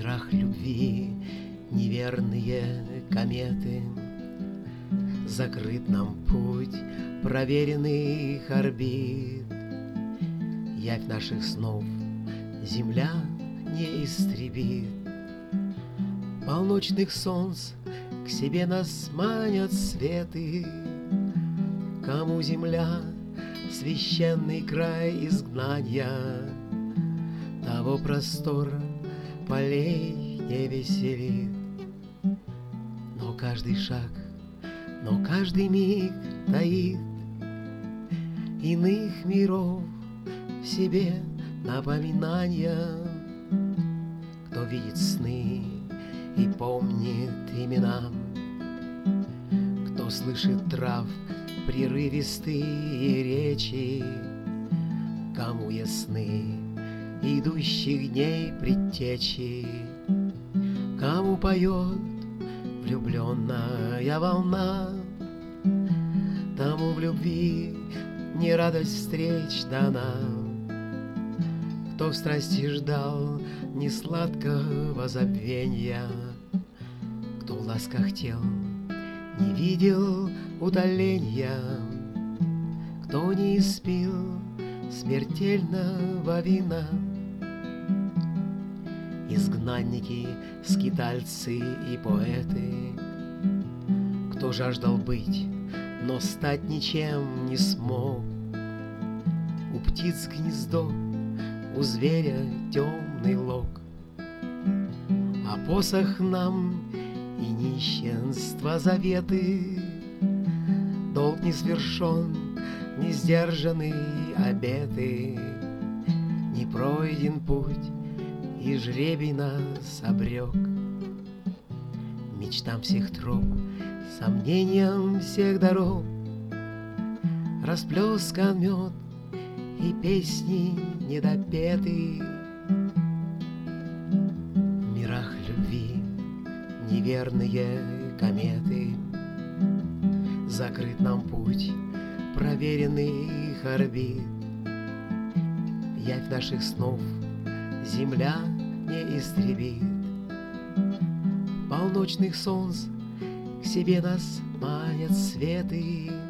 мирах любви неверные кометы. Закрыт нам путь проверенных орбит. Явь наших снов земля не истребит. Полночных солнц к себе нас манят светы. Кому земля священный край изгнания, того простора полей не веселит. Но каждый шаг, но каждый миг таит иных миров в себе напоминания. Кто видит сны и помнит имена, кто слышит трав прерывистые речи, кому ясны идущих дней предтечи, кому поет влюбленная волна, тому в любви не радость встреч дана. Кто в страсти ждал несладкого забвенья, кто в ласках тел не видел утоления, кто не испил смертельного вина. Изгнанники, скитальцы и поэты, кто жаждал быть, но стать ничем не смог. У птиц гнездо, у зверя темный лог, а посох нам и нищенство заветы. Долг не свершен, не сдержаны обеты, не пройден путь, и жребий нас обрек. Мечтам всех троп, сомнениям всех дорог расплескан мед и песни недопеты. В мирах любви неверные кометы, закрыт нам путь проверенных орбит. Явь наших снов земля не истребит. Полночных солнц к себе нас манят светы.